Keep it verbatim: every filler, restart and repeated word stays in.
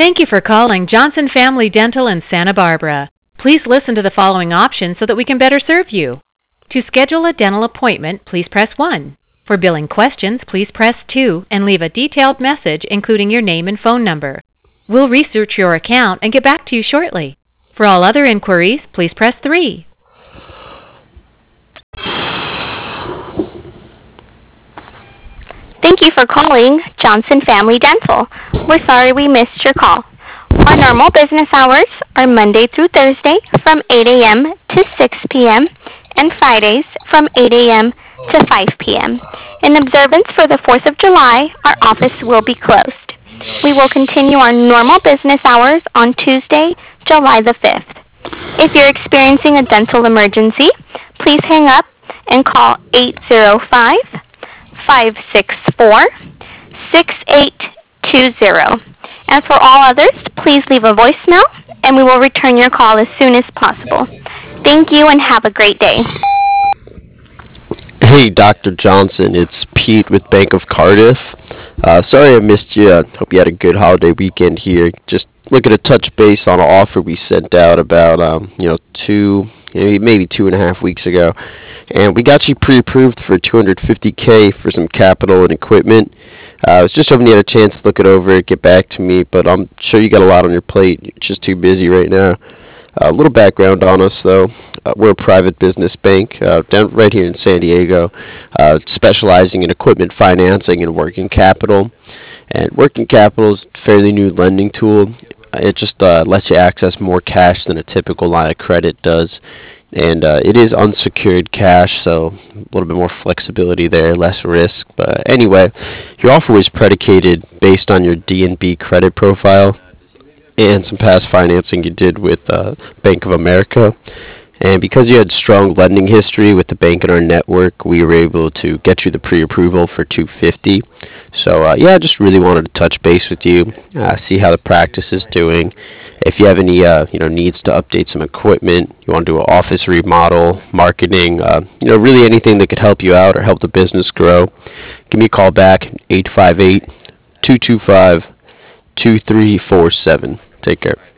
Thank you for calling Johnson Family Dental in Santa Barbara. Please listen to the following options so that we can better serve you. To schedule a dental appointment, please press one. For billing questions, please press two and leave a detailed message including your name and phone number. We'll research your account and get back to you shortly. For all other inquiries, please press three. Thank you for calling Johnson Family Dental. We're sorry we missed your call. Our normal business hours are Monday through Thursday from eight a.m. to six p.m. and Fridays from eight a.m. to five p.m. In observance for the fourth of July, our office will be closed. We will continue our normal business hours on Tuesday, July the fifth. If you're experiencing a dental emergency, please hang up and call eight zero five, five six four, six eight two zero. As for all others, please leave a voicemail and we will return your call as soon as possible. Thank you and have a great day. Hey, Doctor Johnson, it's Pete with Bank of Cardiff. Uh, sorry I missed you. I hope you had a good holiday weekend here. Just looking to touch base on an offer we sent out about, um, you know, two, maybe two and a half weeks ago. And we got you pre-approved for two hundred fifty thousand for some capital and equipment. Uh, I was just hoping you had a chance to look it over, get back to me, but I'm sure you got a lot on your plate. You're just too busy right now. Uh, a little background on us, though. Uh, we're a private business bank uh, down right here in San Diego, uh, specializing in equipment financing and working capital. And working capital is a fairly new lending tool. It just uh, lets you access more cash than a typical line of credit does. And uh, it is unsecured cash, so a little bit more flexibility there, less risk. But anyway, your offer was predicated based on your D and B credit profile and some past financing you did with uh, Bank of America. And because you had strong lending history with the bank in our network, we were able to get you the pre-approval for two hundred fifty thousand dollars. So uh, yeah, I just really wanted to touch base with you, uh, see how the practice is doing. If you have any uh, you know needs to update some equipment, you want to do an office remodel, marketing, uh, you know really anything that could help you out or help the business grow, give me a call back, eight five eight, two two five, two three four seven. Take care.